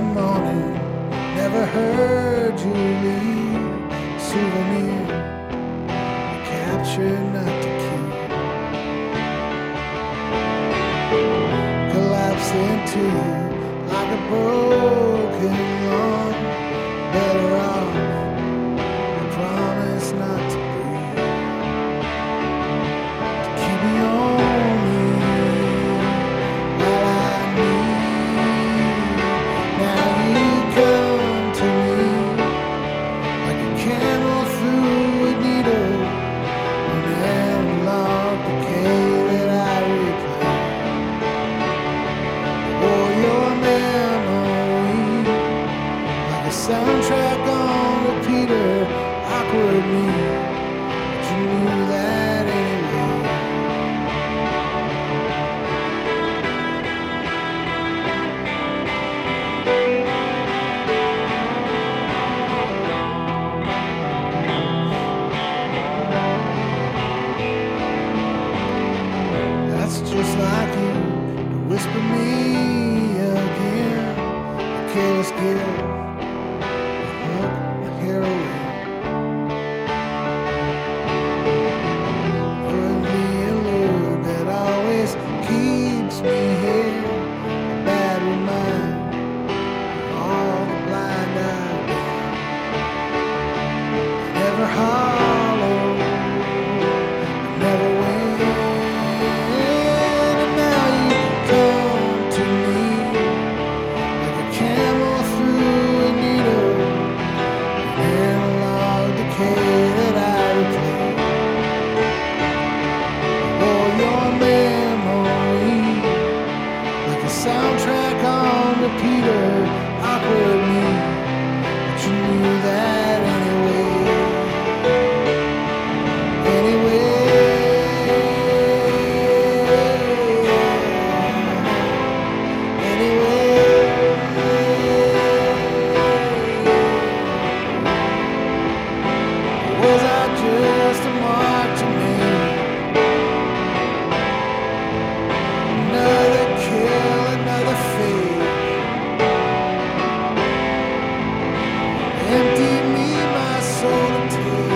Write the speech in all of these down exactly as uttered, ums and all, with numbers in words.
morning, never heard you leave. Souvenir, capture not to keep. Collapse into like a broken lawn. Better off, I promise not to breathe. To keep me only all I need. Now you come to me like a camel through a needle, an analog decay that I replay. Or your memory like a soundtrack on repeater, awkward me, but you knew that anyway. That's just like you to whisper me again, a careless gift. Soundtrack on repeater, awkward me, but you knew that anyway. Anyway, anyway. Was I just a mark to me? Another kill, another fate. Empty me, my soul to take.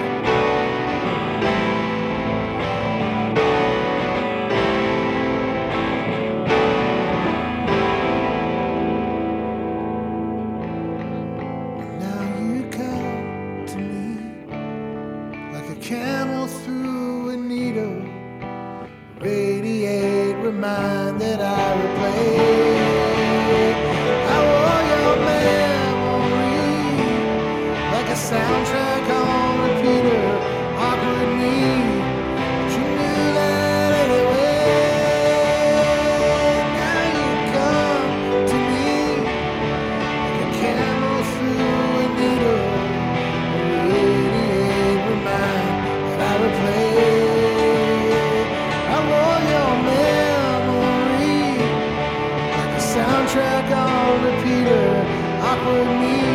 Now you come to me like a camel through a needle. Radiate, remind that I replay. I wore your memory like a soundtrack on repeater, awkward me, but you knew that anyway. Now you come to me like a camel through a needle. Radiate, remind that I replay. Soundtrack on repeater, awkward me.